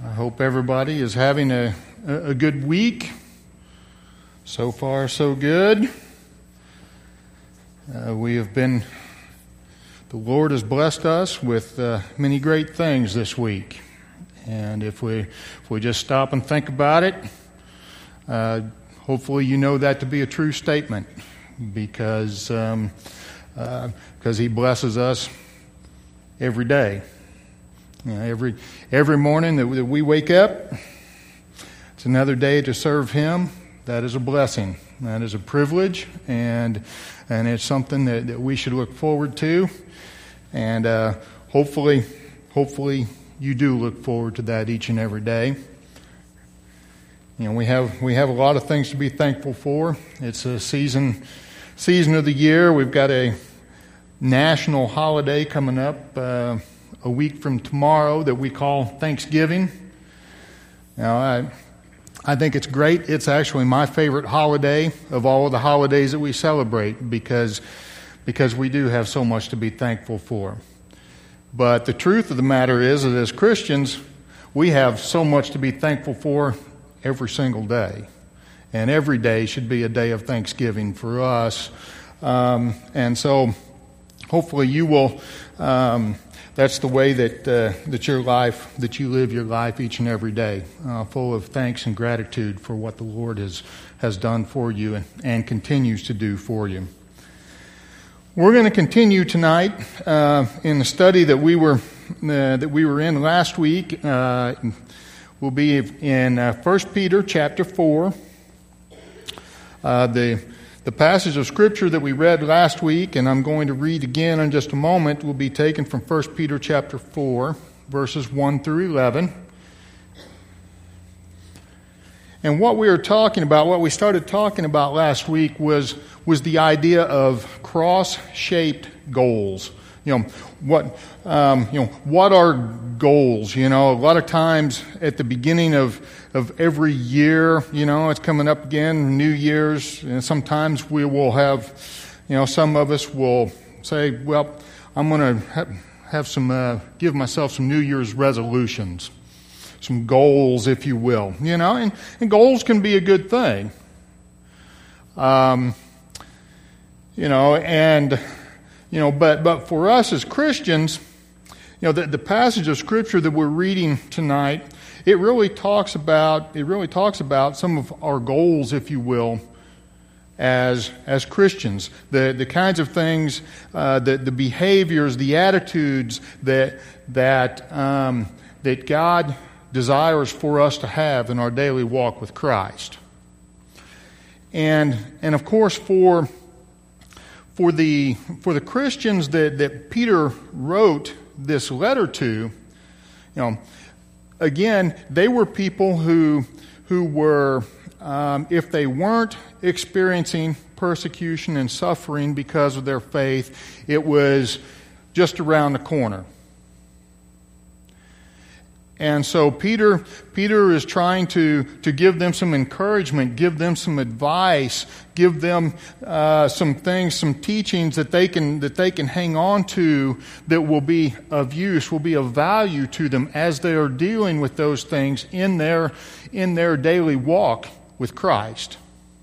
I hope everybody is having a good week. So far, so good. The Lord has blessed us with many great things this week. And if we just stop and think about it, hopefully you know that to be a true statement, because He blesses us every day. You know, every morning that we wake up, it's another day to serve Him. That is a blessing. That is a privilege, and it's something that we should look forward to. And hopefully you do look forward to that each and every day. You know, we have a lot of things to be thankful for. It's a season of the year. We've got a national holiday coming up a week from tomorrow that we call Thanksgiving. Now, I think it's great. It's actually my favorite holiday of all of the holidays that we celebrate because we do have so much to be thankful for. But the truth of the matter is that as Christians, we have so much to be thankful for every single day. And every day should be a day of thanksgiving for us. And so hopefully you will... that's the way that you live your life each and every day, full of thanks and gratitude for what the Lord has done for you and continues to do for you. We're going to continue tonight in the study that we were in last week. We'll be in 1 Peter chapter 4. The passage of Scripture that we read last week, and I'm going to read again in just a moment, will be taken from 1 Peter chapter 4, verses 1 through 11. And what we started talking about last week was the idea of cross-shaped goals. What are goals? A lot of times at the beginning of every year, it's coming up again, New Year's, and sometimes we will have, some of us will say, well, I'm going to have give myself some New Year's resolutions, some goals, if you will, and goals can be a good thing. But for us as Christians, the passage of Scripture that we're reading tonight, it really talks about some of our goals, if you will, as Christians. The kinds of things, the behaviors, the attitudes that God desires for us to have in our daily walk with Christ. And of course for the Christians that Peter wrote this letter to, again, they were people who were, if they weren't experiencing persecution and suffering because of their faith, it was just around the corner. And so Peter is trying to give them some encouragement, give them some advice, give them some things, some teachings that they can hang on to that will be of use, will be of value to them as they are dealing with those things in their daily walk with Christ.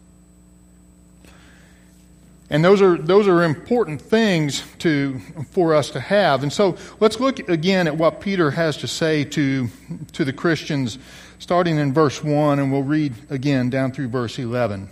And those are important things for us to have. And so let's look again at what Peter has to say to the Christians, starting in verse 1, and we'll read again down through verse 11.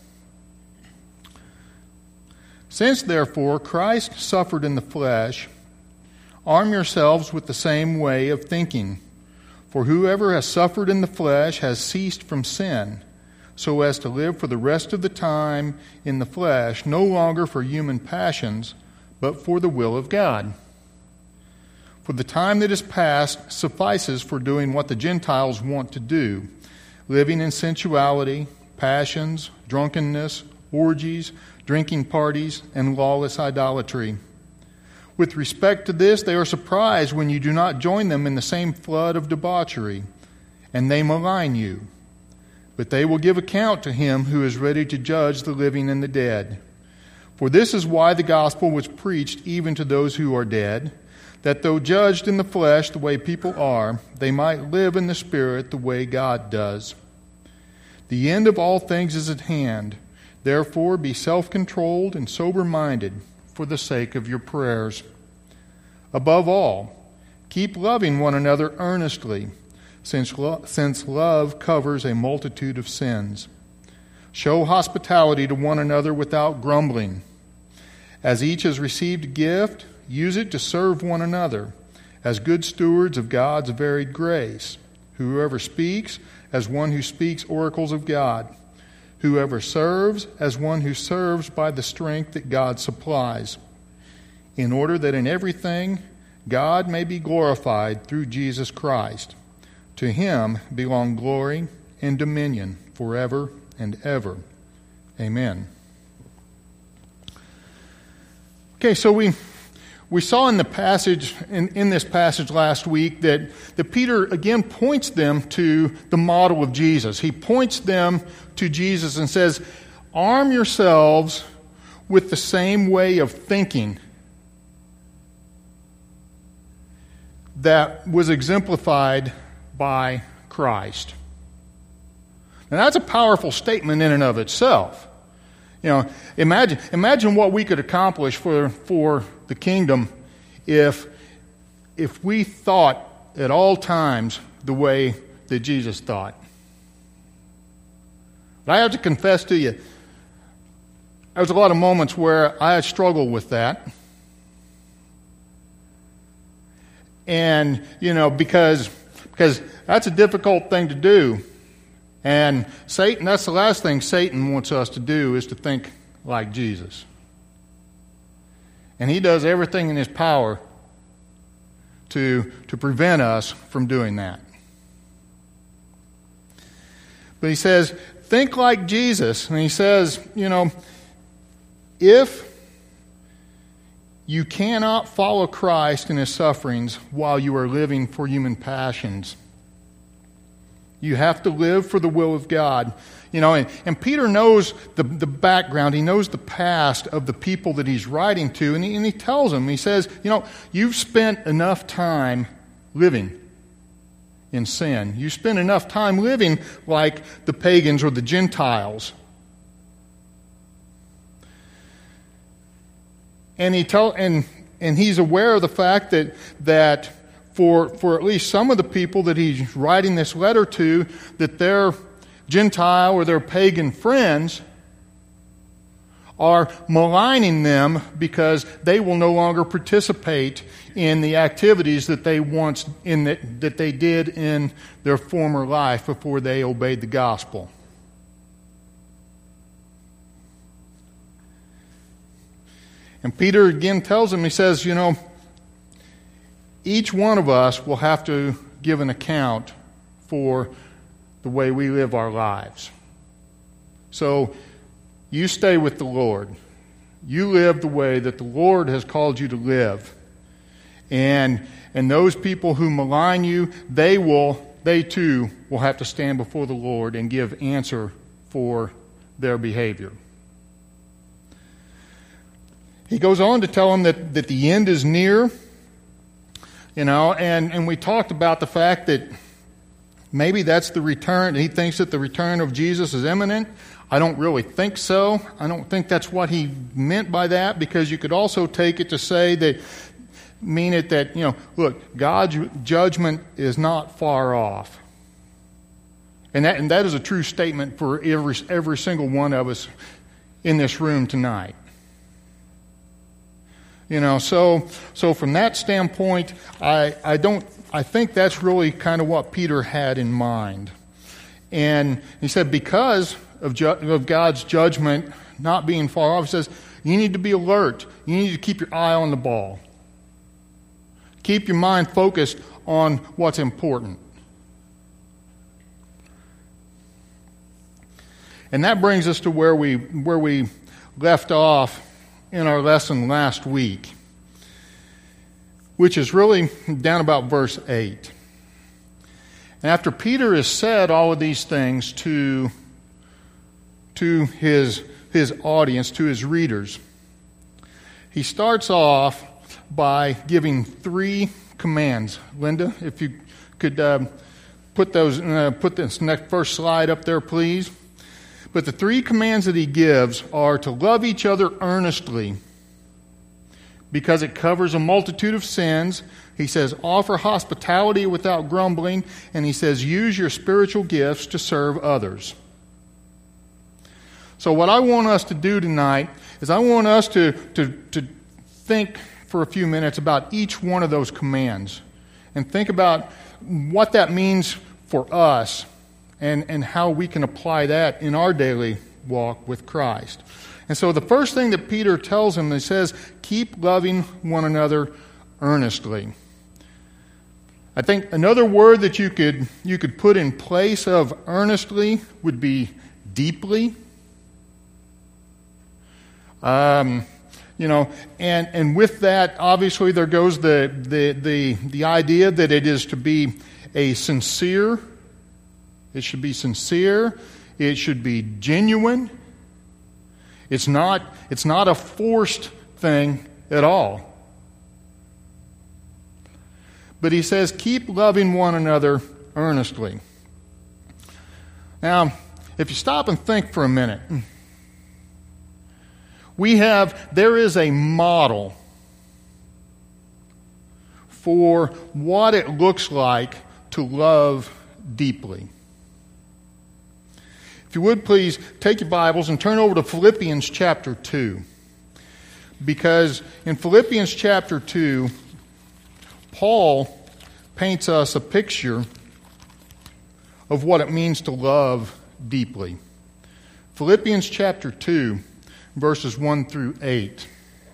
Since, therefore, Christ suffered in the flesh, arm yourselves with the same way of thinking. For whoever has suffered in the flesh has ceased from sin, so as to live for the rest of the time in the flesh, no longer for human passions, but for the will of God. For the time that is past suffices for doing what the Gentiles want to do, living in sensuality, passions, drunkenness, orgies, drinking parties, and lawless idolatry. With respect to this, they are surprised when you do not join them in the same flood of debauchery, and they malign you. But they will give account to Him who is ready to judge the living and the dead. For this is why the gospel was preached even to those who are dead, that though judged in the flesh the way people are, they might live in the Spirit the way God does. The end of all things is at hand. Therefore, be self-controlled and sober-minded for the sake of your prayers. Above all, keep loving one another earnestly, since love covers a multitude of sins. Show hospitality to one another without grumbling. As each has received a gift, use it to serve one another as good stewards of God's varied grace. Whoever speaks, as one who speaks oracles of God. Whoever serves, as one who serves by the strength that God supplies, in order that in everything God may be glorified through Jesus Christ. To him belong glory and dominion forever and ever. Amen. Okay, so we saw in the passage, in this passage last week, that Peter again points them to the model of Jesus. He points them to Jesus and says, arm yourselves with the same way of thinking that was exemplified by Christ. Now that's a powerful statement in and of itself. You know, imagine what we could accomplish for the kingdom if we thought at all times the way that Jesus thought. But I have to confess to you, there was a lot of moments where I had struggled with that. And, you know, because that's a difficult thing to do. And Satan, that's the last thing Satan wants us to do, is to think like Jesus. And he does everything in his power to prevent us from doing that. But he says, think like Jesus. And he says, you know, if you cannot follow Christ in his sufferings while you are living for human passions, you have to live for the will of God. You know, and Peter knows the background. He knows the past of the people that he's writing to. And he tells them, he says, you know, you've spent enough time living in sin. You spent enough time living like the pagans or the Gentiles. And he's aware of the fact that for at least some of the people that he's writing this letter to, that their Gentile or their pagan friends are maligning them because they will no longer participate in the activities that that they did in their former life before they obeyed the gospel. And Peter again tells them, he says, you know, each one of us will have to give an account for the way we live our lives. So you stay with the Lord. You live the way that the Lord has called you to live. And those people who malign you, they too will have to stand before the Lord and give answer for their behavior. He goes on to tell them that the end is near. You know, and we talked about the fact that maybe that's the return. He thinks that the return of Jesus is imminent. I don't really think so. I don't think that's what he meant by that, because you could also take it to say that, mean it that, you know, look, God's judgment is not far off. And that is a true statement for every single one of us in this room tonight. You know, so from that standpoint, I think that's really kind of what Peter had in mind. And he said, because of God's judgment not being far off, he says, you need to be alert. You need to keep your eye on the ball. Keep your mind focused on what's important. And that brings us to where we left off in our lesson last week, which is really down about verse 8. And after Peter has said all of these things to his audience, to his readers, he starts off by giving 3 commands. Linda, if you could put this next first slide up there, please. But the 3 commands that he gives are to love each other earnestly, because it covers a multitude of sins. He says, offer hospitality without grumbling, and he says, use your spiritual gifts to serve others. So what I want us to do tonight is I want us to think for a few minutes about each one of those commands and think about what that means for us and how we can apply that in our daily walk with Christ. And so the first thing that Peter tells him, he says, keep loving one another earnestly. I think another word that you could put in place of earnestly would be deeply. And with that, obviously, there goes the idea that it is to be a sincere. It should be sincere. It should be genuine. It's not a forced thing at all. But he says, keep loving one another earnestly. Now, if you stop and think for a minute, there is a model for what it looks like to love deeply. If you would please take your Bibles and turn over to Philippians chapter 2. Because in Philippians chapter 2, Paul paints us a picture of what it means to love deeply. Philippians chapter 2, verses 1 through 8.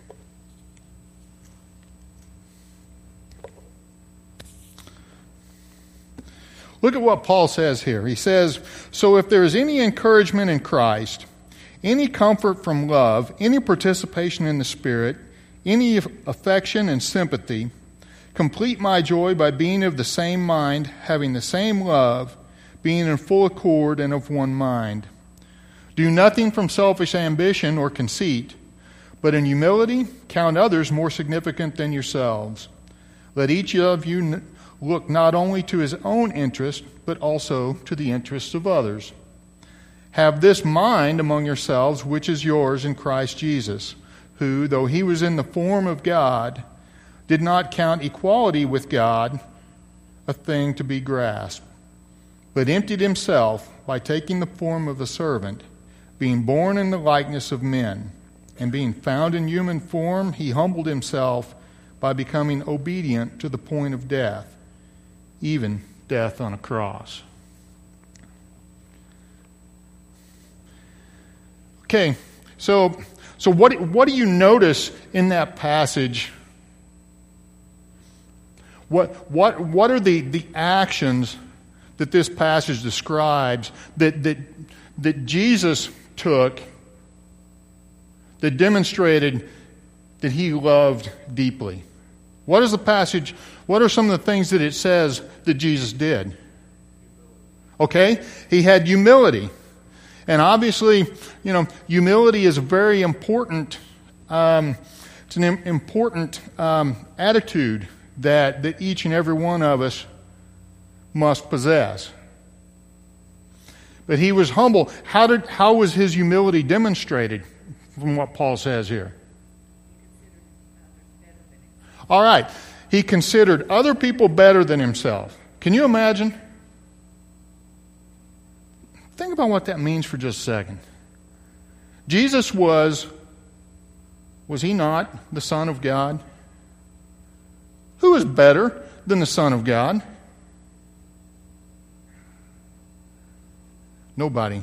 Look at what Paul says here. He says, so if there is any encouragement in Christ, any comfort from love, any participation in the Spirit, any affection and sympathy, complete my joy by being of the same mind, having the same love, being in full accord and of one mind. Do nothing from selfish ambition or conceit, but in humility count others more significant than yourselves. Let each of you look not only to his own interest, but also to the interests of others. Have this mind among yourselves, which is yours in Christ Jesus, who, though he was in the form of God, did not count equality with God a thing to be grasped, but emptied himself by taking the form of a servant, being born in the likeness of men, and being found in human form, he humbled himself by becoming obedient to the point of death, even death on a cross. Okay, so what do you notice in that passage? What are the actions that this passage describes that Jesus took that demonstrated that he loved deeply? What is the passage? What are some of the things that it says that Jesus did? Okay, he had humility. And obviously, humility is a very important, it's an important attitude that each and every one of us must possess. But he was humble. How was his humility demonstrated from what Paul says here? All right. He considered other people better than himself. Can you imagine? Think about what that means for just a second. Jesus was he not the Son of God? Who is better than the Son of God? Nobody.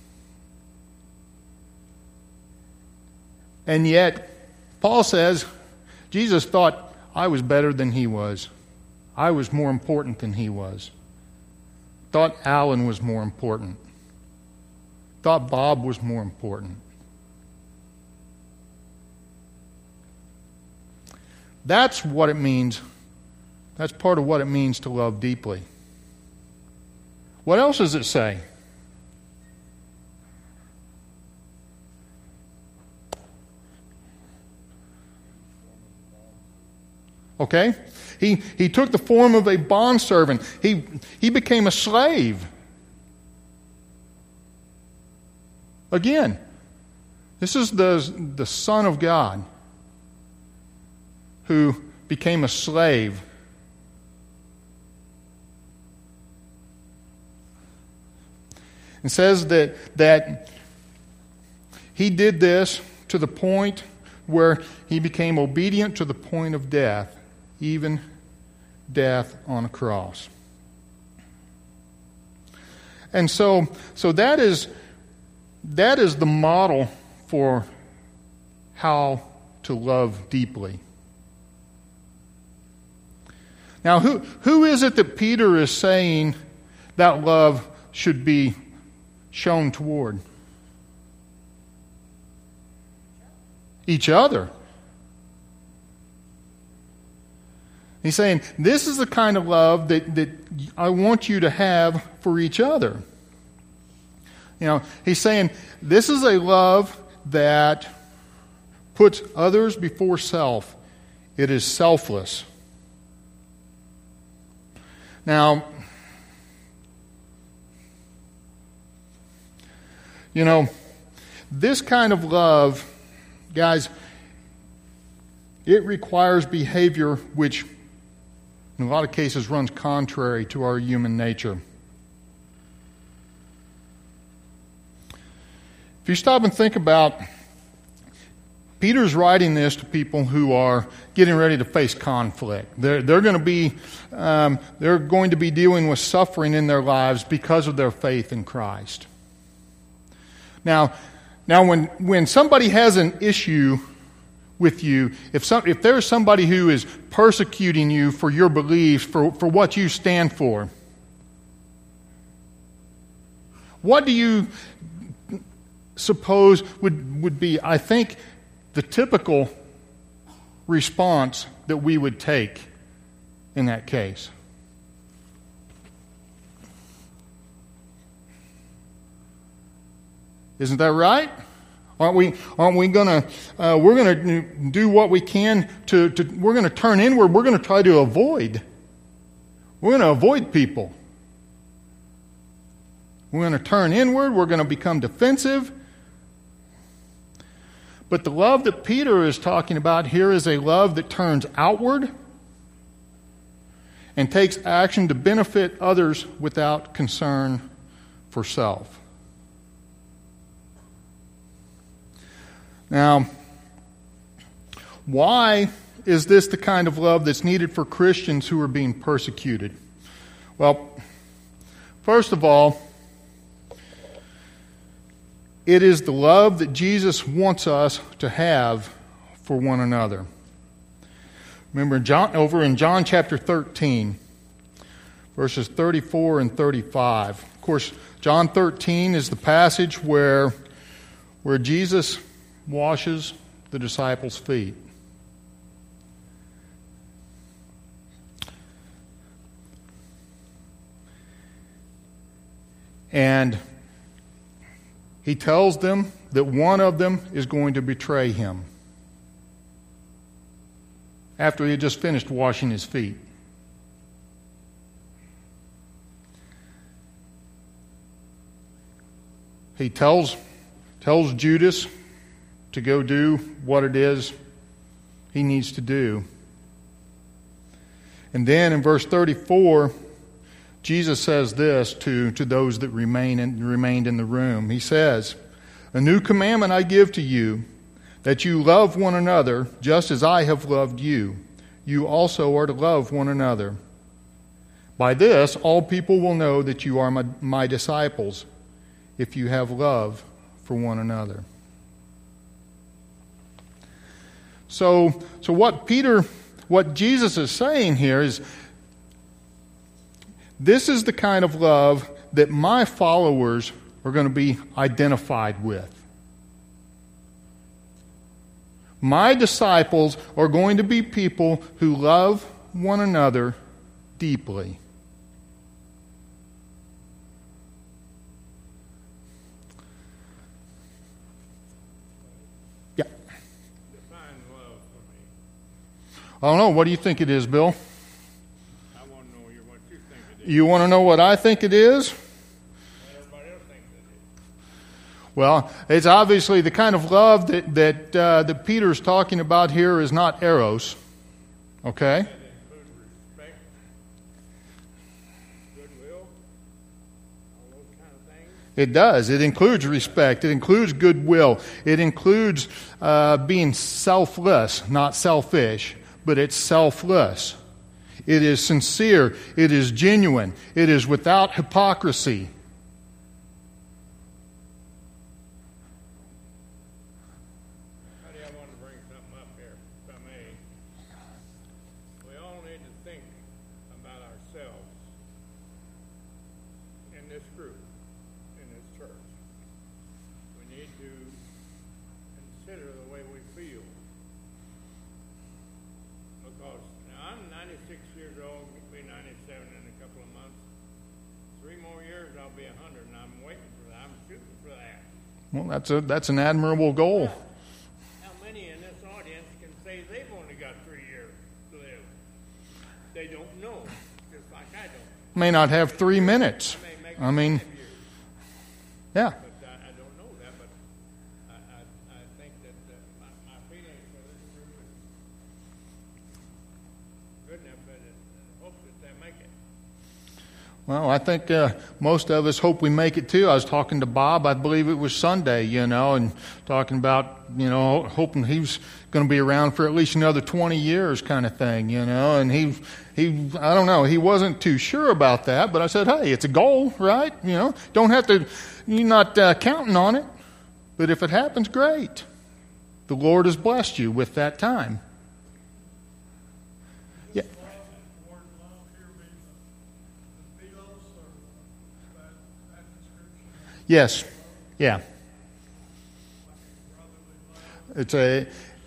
And yet, Paul says, Jesus thought I was better than he was. I was more important than he was. Thought Alan was more important. Thought Bob was more important. That's what it means. That's part of what it means to love deeply. What else does it say? Okay? He took the form of a bondservant. He became a slave. Again, this is the Son of God who became a slave. It says that he did this to the point where he became obedient to the point of death, even death on a cross. And so that is the model for how to love deeply. Now, who is it that Peter is saying that love should be shown toward? Each other. He's saying, this is the kind of love that I want you to have for each other. He's saying, this is a love that puts others before self. It is selfless. Now, this kind of love, guys, it requires behavior which in a lot of cases runs contrary to our human nature. If you stop and think about, Peter's writing this to people who are getting ready to face conflict. They're going to be dealing with suffering in their lives because of their faith in Christ. Now, when somebody has an issue with you, if there's somebody who is persecuting you for your beliefs, for what you stand for, what do you suppose would be, I think, the typical response that we would take in that case? Isn't that right? Aren't we going to? We're going to do what we can to. We're going to turn inward. We're going to try to avoid. We're going to avoid people. We're going to turn inward. We're going to become defensive. But the love that Peter is talking about here is a love that turns outward and takes action to benefit others without concern for self. Now, why is this the kind of love that's needed for Christians who are being persecuted? Well, first of all, it is the love that Jesus wants us to have for one another. Remember, over in John chapter 13, verses 34 and 35. Of course, John 13 is the passage where Jesus washes the disciples' feet. And he tells them that one of them is going to betray him after he had just finished washing his feet. He tells Judas to go do what it is he needs to do. And then in verse 34, Jesus says this to those that remained in the room. He says, "A new commandment I give to you, that you love one another just as I have loved you. You also are to love one another. By this, all people will know that you are my disciples, if you have love for one another." So what Jesus is saying here is, this is the kind of love that my followers are going to be identified with. My disciples are going to be people who love one another deeply. I don't know. What do you think it is, Bill? I want to know what you think it is. You want to know what I think it is? Everybody else thinks it is. Well, it's obviously the kind of love that Peter's talking about here is not eros. Okay? That includes respect, goodwill, all those kind of things. It does. It includes respect. It includes goodwill. It includes being selfless, not selfish, but it's selfless. It is sincere. It is genuine. It is without hypocrisy. Honey, I want to bring something up here, if I may. We all need to think about ourselves in this group, in this church. We need to consider the way we feel. Because now I'm 96 years old, I'll be 97 in a couple of months. 3 more years, I'll be 100, and I'm waiting for that. I'm shooting for that. Well, that's an admirable goal. How many in this audience can say they've only got 3 years to live? They don't know, just like I don't. May not have 3 minutes. I may make I mean, 5 years, yeah. but I don't know that. But I think that my feelings for this group is good enough that I hope that they make it. Well, I think most of us hope we make it too. I was talking to Bob, I believe it was Sunday, and talking about, hoping he was going to be around for at least another 20 years kind of thing, and he I don't know, he wasn't too sure about that, but I said, hey, it's a goal, right? Don't have to, you're not counting on it, but if it happens, great. The Lord has blessed you with that time. Yeah. Yes. Yeah. It's a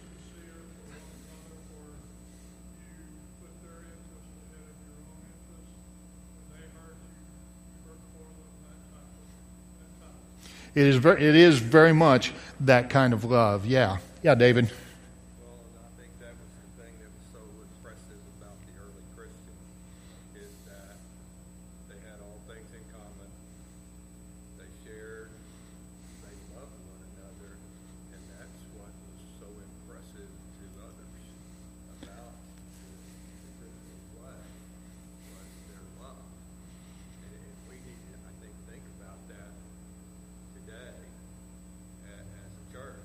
It is very much that kind of love. Yeah. Yeah, David. Well, and I think that was the thing that was so impressive about the early Christians is that they had all things in common. They shared, they loved one another, and that's what was so impressive to others about the Christian flag was their love. And we need to, I think about that today as a church.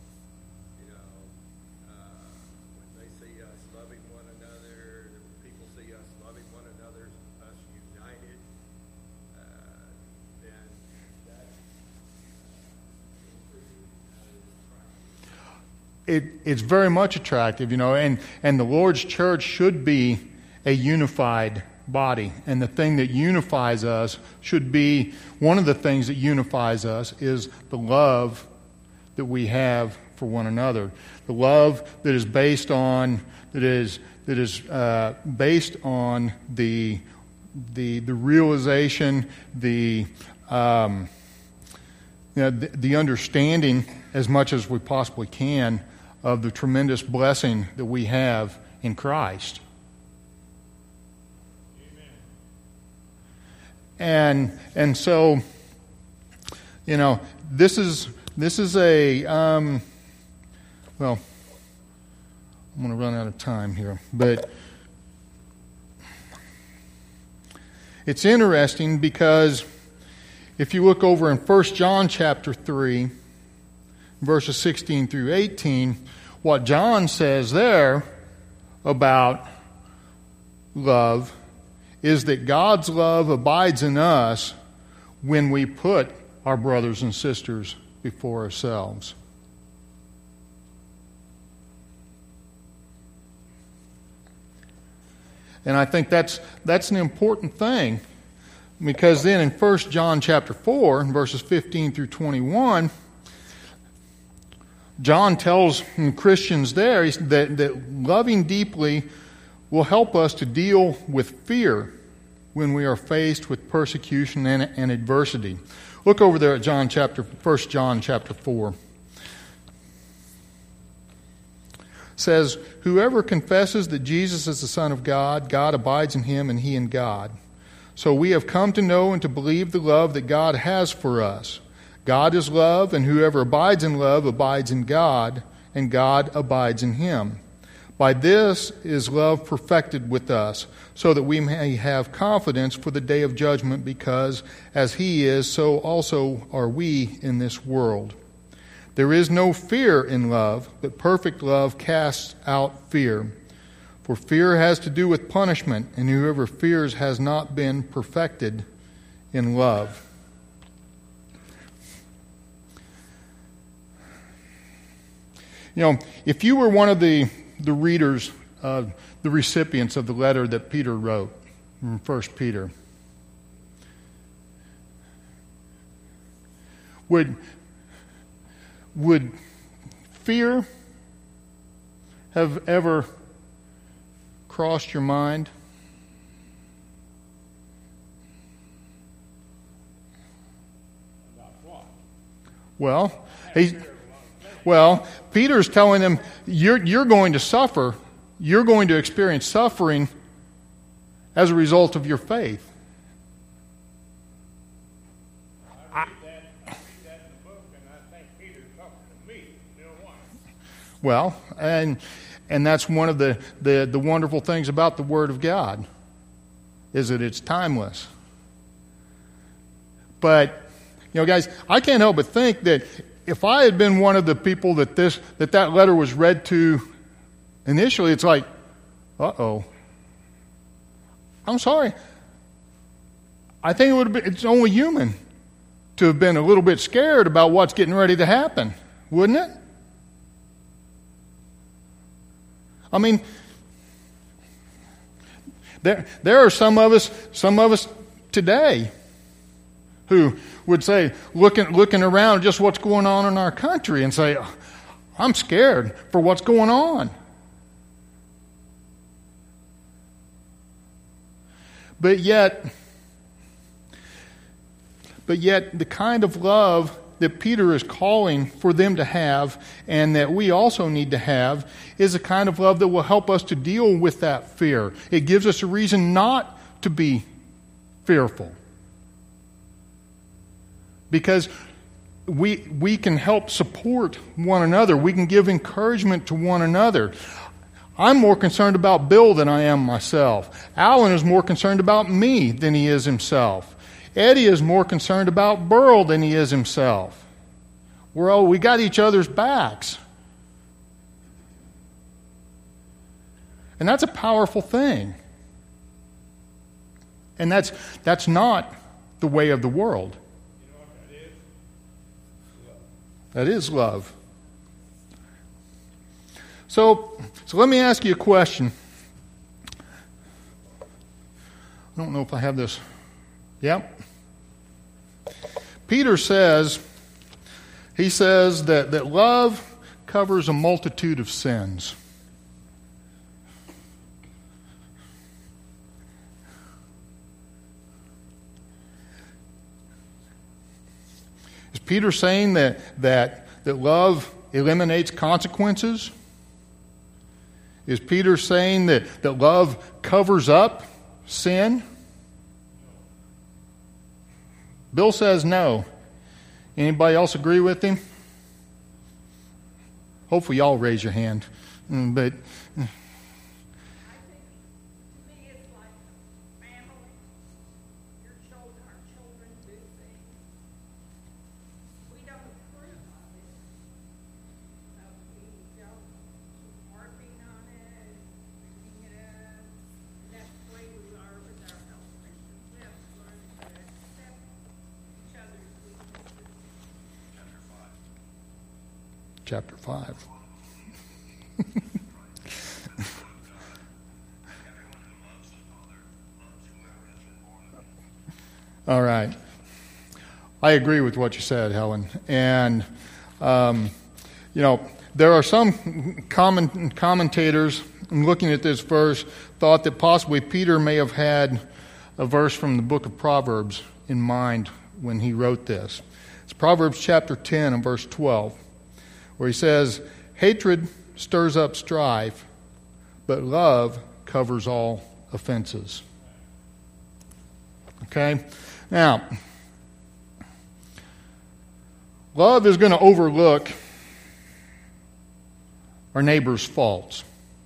When they see us loving one another, when people see us loving one another, us united, then that's It's very much attractive, and the Lord's church should be a unified body. And the thing that unifies us should be, one of the things that unifies us is the love that we have for one another. The love that is based on based on the realization, the understanding as much as we possibly can of the tremendous blessing that we have in Christ. Amen. And so, this is a well, I'm going to run out of time here, but it's interesting because if you look over in 1 John chapter 3, verses 16 through 18, what John says there about love is that God's love abides in us when we put our brothers and sisters before ourselves. And I think that's an important thing, because then in 1 John chapter 4, verses 15 through 21, John tells Christians there that loving deeply will help us to deal with fear when we are faced with persecution and adversity. Look over there at 1 John chapter 4. says, "Whoever confesses that Jesus is the Son of God, God abides in him and he in God. So we have come to know and to believe the love that God has for us. God is love, and whoever abides in love abides in God, and God abides in him. By this is love perfected with us, so that we may have confidence for the day of judgment, because as he is, so also are we in this world. There is no fear in love, but perfect love casts out fear. For fear has to do with punishment, and whoever fears has not been perfected in love." You know, if you were one of the readers, the recipients of the letter that Peter wrote in 1 Peter, would fear have ever crossed your mind? Well, Peter's telling them, you're going to suffer. You're going to experience suffering as a result of your faith. I read that in the book, and I think Peter's talking to me, still one. Well, and that's one of the wonderful things about the Word of God, is that it's timeless. But, you know, guys, I can't help but think that if I had been one of the people that letter was read to initially, it's like, uh-oh. I'm sorry. I think it would have been, it's only human to have been a little bit scared about what's getting ready to happen, wouldn't it? I mean, there are some of us today who would say, looking around just what's going on in our country, and say, I'm scared for what's going on. But yet the kind of love that Peter is calling for them to have, and that we also need to have, is a kind of love that will help us to deal with that fear. It gives us a reason not to be fearful. Because we can help support one another. We can give encouragement to one another. I'm more concerned about Bill than I am myself. Alan is more concerned about me than he is himself. Eddie is more concerned about Burl than he is himself. We got each other's backs. And that's a powerful thing. And that's not the way of the world. That is love. So let me ask you a question. I don't know if I have this. Yep. Peter says that love covers a multitude of sins. Is Peter saying that love eliminates consequences? Is Peter saying that love covers up sin? Bill says no. Anybody else agree with him? Hopefully y'all raise your hand. But chapter 5. All right. I agree with what you said, Helen. And, there are some commentators, looking at this verse, thought that possibly Peter may have had a verse from the book of Proverbs in mind when he wrote this. It's Proverbs chapter 10 and verse 12. Where he says, hatred stirs up strife, but love covers all offenses. Okay? Now, love is going to overlook our neighbor's faults.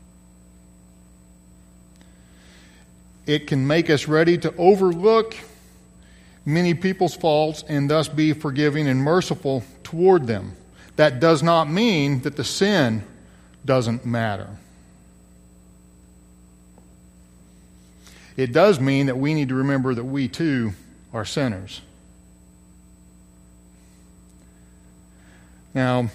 It can make us ready to overlook many people's faults and thus be forgiving and merciful toward them. That does not mean that the sin doesn't matter. It does mean that we need to remember that we too are sinners. Now,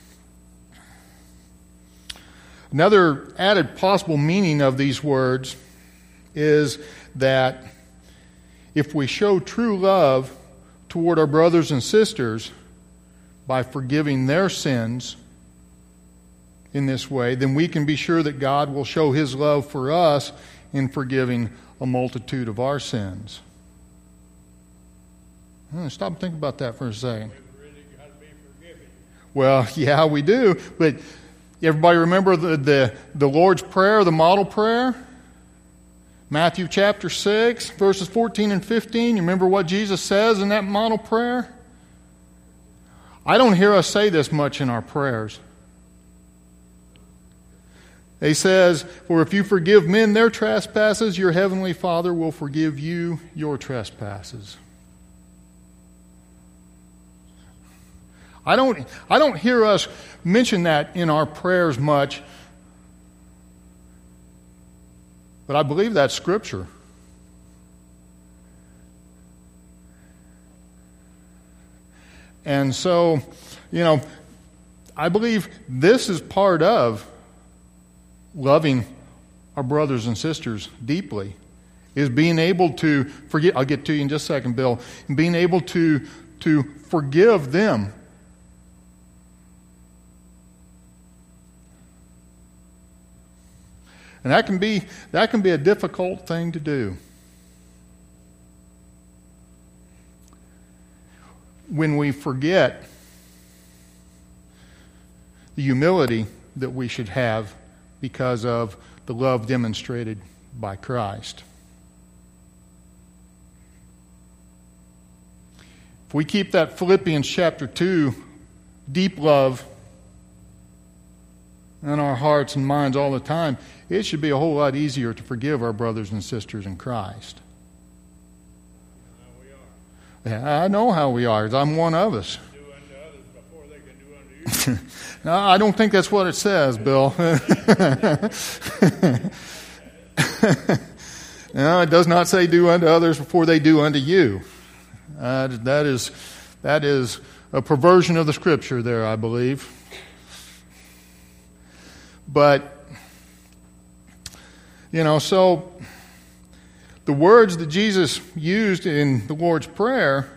another added possible meaning of these words is that if we show true love toward our brothers and sisters by forgiving their sins in this way, then we can be sure that God will show His love for us in forgiving a multitude of our sins. Stop and think about that for a second. We've really got to be forgiving. Well, yeah, we do. But everybody remember the Lord's Prayer, the model prayer? Matthew chapter 6, verses 14 and 15. You remember what Jesus says in that model prayer? I don't hear us say this much in our prayers. He says, "For if you forgive men their trespasses, your heavenly Father will forgive you your trespasses." I don't hear us mention that in our prayers much, but I believe that's Scripture. And so, I believe this is part of loving our brothers and sisters deeply, is being able to forgive. I'll get to you in just a second, Bill. Being able to forgive them. And that can be a difficult thing to do. When we forget the humility that we should have because of the love demonstrated by Christ. If we keep that Philippians chapter 2 deep love in our hearts and minds all the time, it should be a whole lot easier to forgive our brothers and sisters in Christ. Yeah, I know how we are, 'cause I'm one of us. Do unto others before they can do unto you. No, I don't think that's what it says, Bill. No, it does not say do unto others before they do unto you. That is a perversion of the Scripture there, I believe. But, so the words that Jesus used in the Lord's Prayer,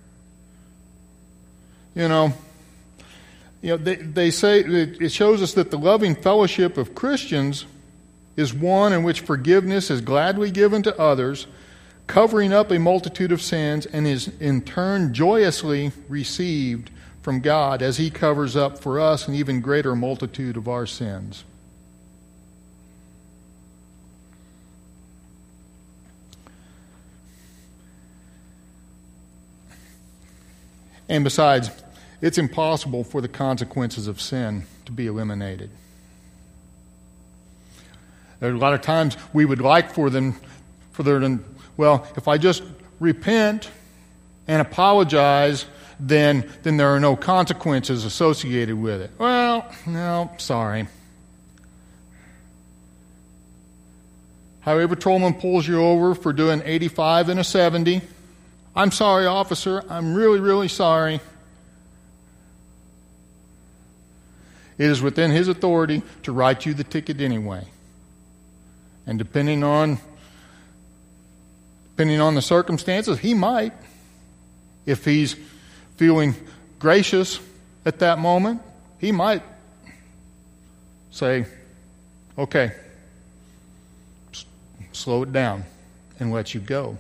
they say it shows us that the loving fellowship of Christians is one in which forgiveness is gladly given to others, covering up a multitude of sins, and is in turn joyously received from God as He covers up for us an even greater multitude of our sins. And besides, it's impossible for the consequences of sin to be eliminated. There are a lot of times we would like for there to, if I just repent and apologize, then there are no consequences associated with it. Well, no, sorry. Highway patrolman pulls you over for doing 85 and a 70. I'm sorry, officer. I'm really, really sorry. It is within his authority to write you the ticket anyway. And depending on the circumstances, he might, if he's feeling gracious at that moment, he might say, okay, slow it down and let you go.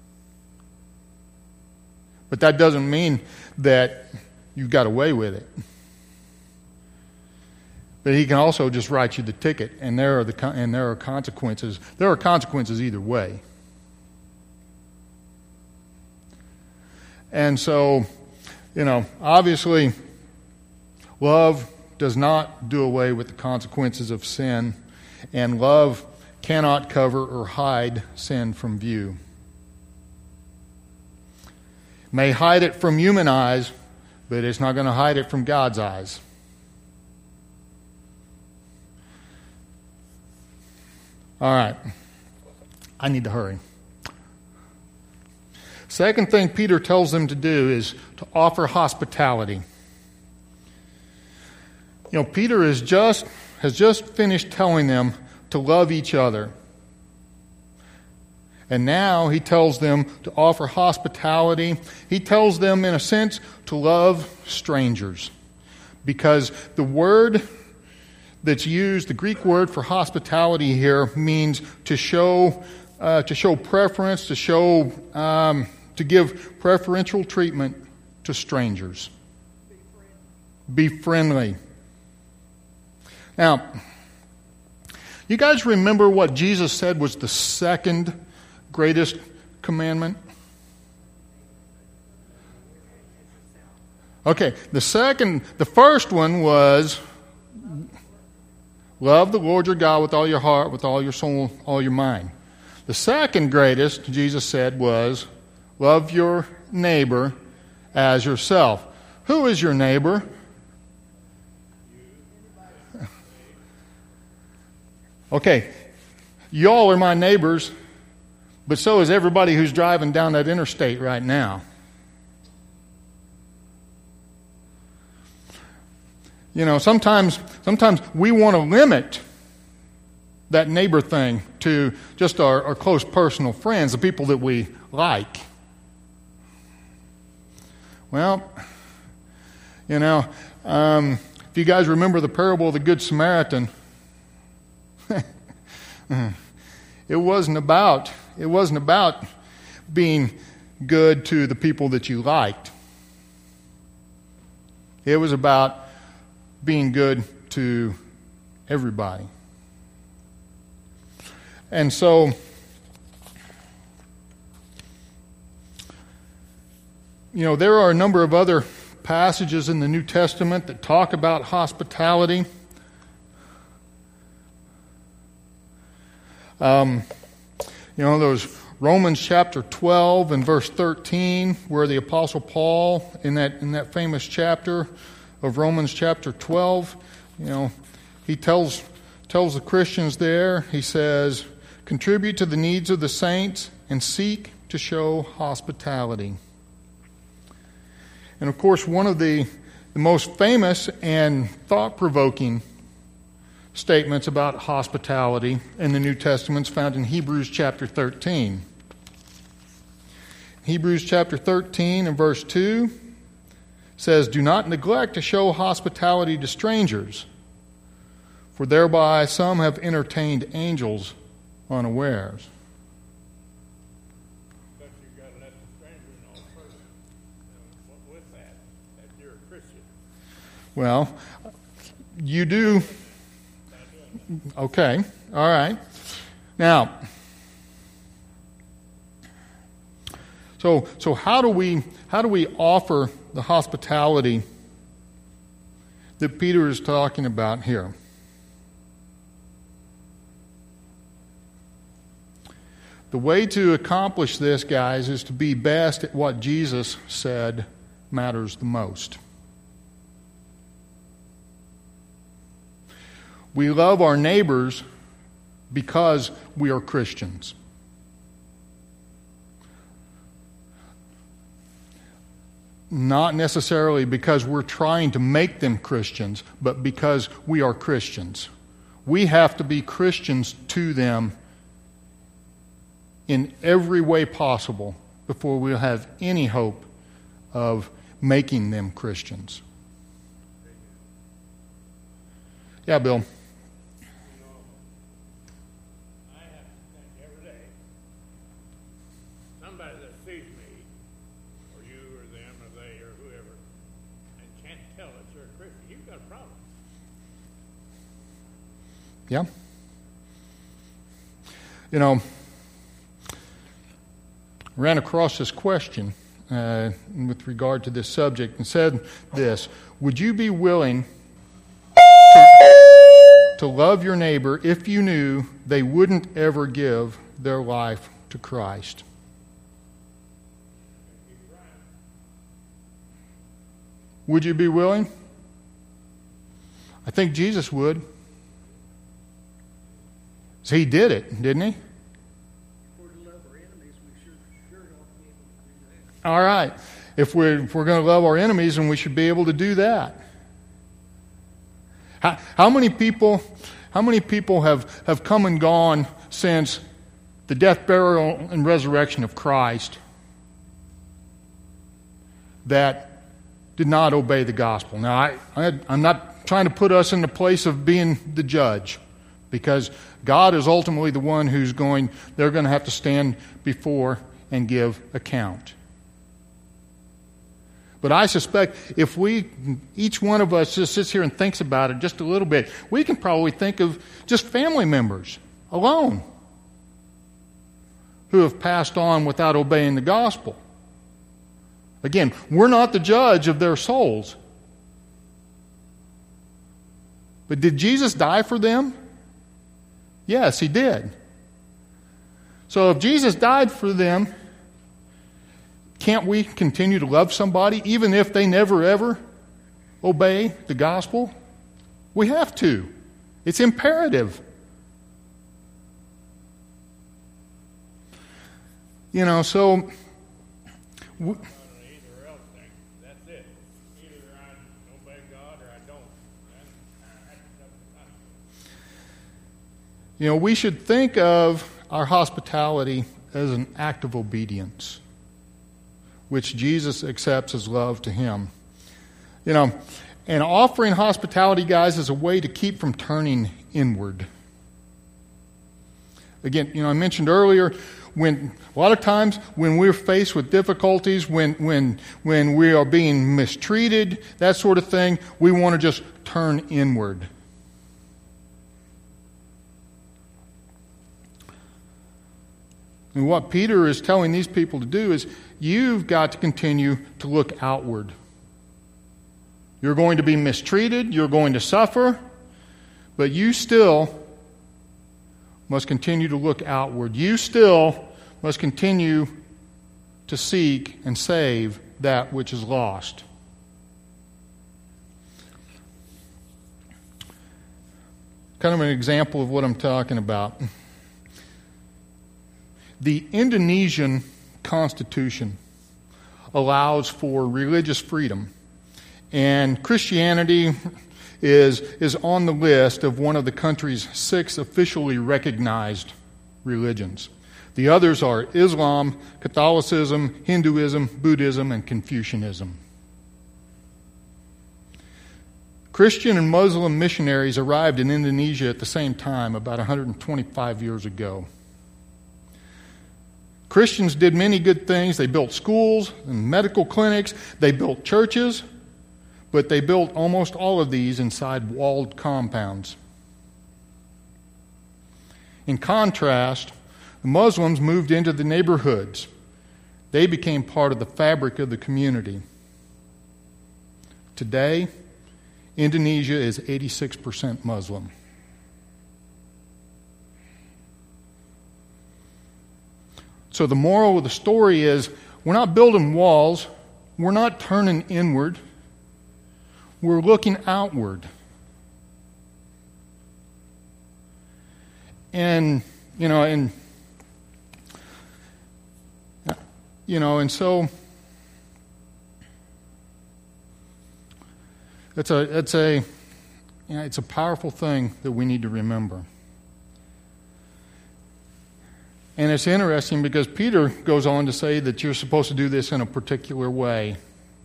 But that doesn't mean that you got away with it. But he can also just write you the ticket, and there are consequences. There are consequences either way. And so, obviously, love does not do away with the consequences of sin, and love cannot cover or hide sin from view. It may hide it from human eyes, but it's not going to hide it from God's eyes. All right. I need to hurry. Second thing Peter tells them to do is to offer hospitality. Peter has just finished telling them to love each other. And now he tells them to offer hospitality. He tells them, in a sense, to love strangers. Because the word that's used, the Greek word for hospitality here, means to show preference, to give preferential treatment to strangers. Be friendly. Now, you guys remember what Jesus said was the second greatest commandment? Okay, the first one was love the Lord your God with all your heart, with all your soul, all your mind. The second greatest, Jesus said, was love your neighbor as yourself. Who is your neighbor? Okay, y'all are my neighbors, but so is everybody who's driving down that interstate right now. Sometimes we want to limit that neighbor thing to just our close personal friends, the people that we like. Well, if you guys remember the parable of the Good Samaritan, it wasn't about being good to the people that you liked. It was about being good to everybody. And so, there are a number of other passages in the New Testament that talk about hospitality. Those Romans chapter 12 and verse 13, where the Apostle Paul, in that famous chapter of Romans chapter 12, he tells the Christians there, he says, contribute to the needs of the saints and seek to show hospitality. And of course, one of the most famous and thought-provoking statements about hospitality in the New Testament is found in Hebrews chapter 13. Hebrews chapter 13 and verse 2 says, do not neglect to show hospitality to strangers, for thereby some have entertained angels unawares. But you've got to let the stranger know first. With that you're a Christian. Well, you do. Okay, all right. Now, so how do we offer the hospitality that Peter is talking about here? The way to accomplish this, guys, is to be best at what Jesus said matters the most. We love our neighbors because we are Christians. Not necessarily because we're trying to make them Christians, but because we are Christians. We have to be Christians to them in every way possible before we'll have any hope of making them Christians. Yeah, Bill. I have to think every day, somebody that sees me, or you, or them, or they, or whoever, and can't tell that you're a Christian, you've got a problem. Yeah? You know, ran across this question with regard to this subject and said this: would you be willing to love your neighbor if you knew they wouldn't ever give their life to Christ? Would you be willing? I think Jesus would. So he did it, didn't he? All right. If we're going to love our enemies, then we should be able to do that. How many people have come and gone since the death, burial, and resurrection of Christ that did not obey the gospel? Now, I'm not trying to put us in the place of being the judge, because God is ultimately the one they're going to have to stand before and give account. But I suspect if each one of us just sits here and thinks about it just a little bit, we can probably think of just family members alone who have passed on without obeying the gospel. Again, we're not the judge of their souls. But did Jesus die for them? Yes, he did. So if Jesus died for them, can't we continue to love somebody even if they never ever obey the gospel? We have to. It's imperative. You know, so Either else thing. That's it. Either I obey God or I don't. you know, we should think of our hospitality as an act of obedience, which Jesus accepts as love to him. You know, and offering hospitality, guys, is a way to keep from turning inward. Again, you know, I mentioned earlier, a lot of times when we're faced with difficulties, when we are being mistreated, that sort of thing, we want to just turn inward. And what Peter is telling these people to do is, you've got to continue to look outward. You're going to be mistreated, you're going to suffer, but you still must continue to look outward. You still must continue to seek and save that which is lost. Kind of an example of what I'm talking about. The Indonesian Constitution allows for religious freedom, and Christianity is on the list of one of the country's 6 officially recognized religions. The others are Islam, Catholicism, Hinduism, Buddhism, and Confucianism. Christian and Muslim missionaries arrived in Indonesia at the same time, about 125 years ago. Christians did many good things. They built schools and medical clinics. They built churches. But they built almost all of these inside walled compounds. In contrast, the Muslims moved into the neighborhoods. They became part of the fabric of the community. Today, Indonesia is 86% Muslim. So the moral of the story is, we're not building walls, we're not turning inward, we're looking outward. And so it's a powerful thing that we need to remember. And it's interesting because Peter goes on to say that you're supposed to do this in a particular way.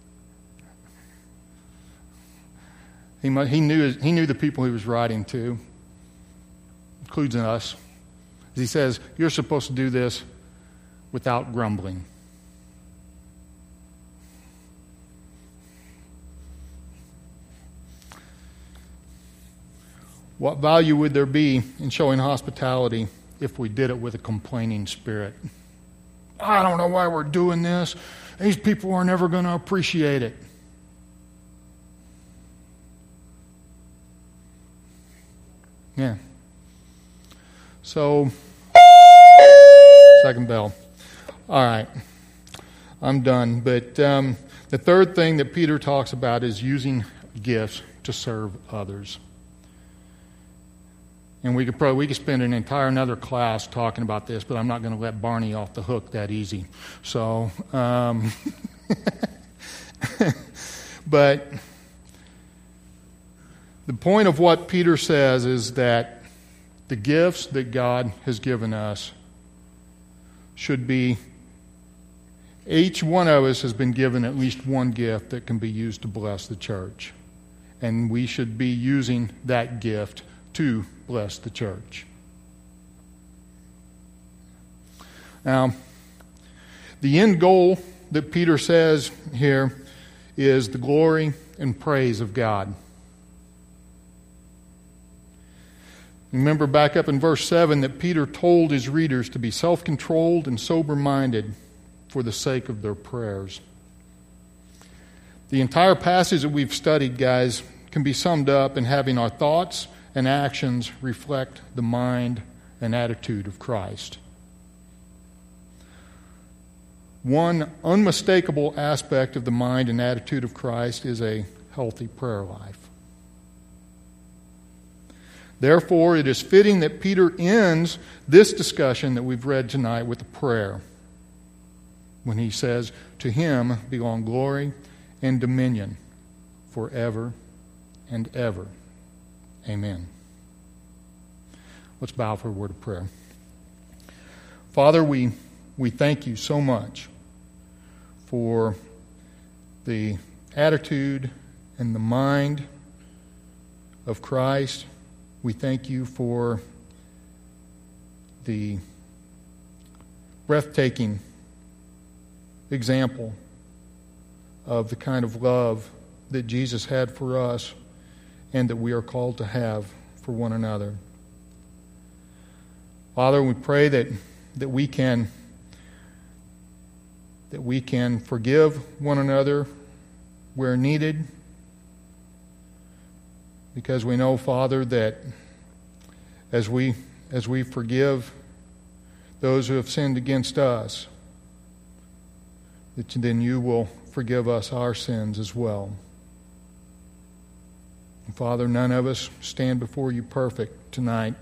He knew the people he was writing to, includes us. He says, you're supposed to do this without grumbling. what value would there be in showing hospitality if we did it with a complaining spirit? I don't know why we're doing this. These people are never going to appreciate it. Yeah. So, second bell. All right. I'm done. But the third thing that Peter talks about is using gifts to serve others. And we could spend an entire another class talking about this, but I'm not going to let Barney off the hook that easy. So, but the point of what Peter says is that the gifts that God has given us should be, each one of us has been given at least one gift that can be used to bless the church. And we should be using that gift to bless the church. Now, the end goal that Peter says here is the glory and praise of God. Remember back up in verse 7 that Peter told his readers to be self-controlled and sober-minded for the sake of their prayers. The entire passage that we've studied, guys, can be summed up in having our thoughts and actions reflect the mind and attitude of Christ. One unmistakable aspect of the mind and attitude of Christ is a healthy prayer life. Therefore, it is fitting that Peter ends this discussion that we've read tonight with a prayer when he says, "To him belong glory and dominion forever and ever. Amen." Let's bow for a word of prayer. Father, we thank you so much for the attitude and the mind of Christ. We thank you for the breathtaking example of the kind of love that Jesus had for us and that we are called to have for one another. Father, we pray that we can forgive one another where needed, because we know, Father, that as we forgive those who have sinned against us, that then you will forgive us our sins as well. And Father, none of us stand before you perfect tonight,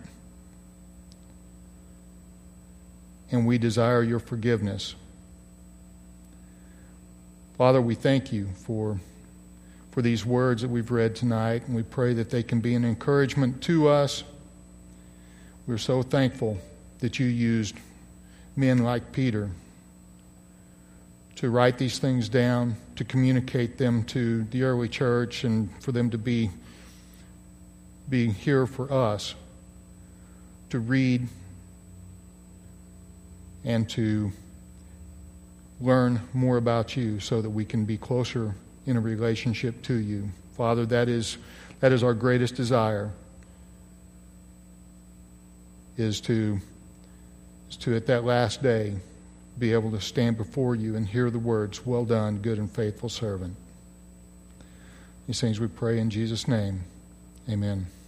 and we desire your forgiveness. Father, we thank you for these words that we've read tonight, and we pray that they can be an encouragement to us. We're so thankful that you used men like Peter to write these things down, to communicate them to the early church, and for them to be here for us to read and to learn more about you so that we can be closer in a relationship to you. Father, that is our greatest desire, is to at that last day be able to stand before you and hear the words, "Well done, good and faithful servant." These things we pray in Jesus' name. Amen.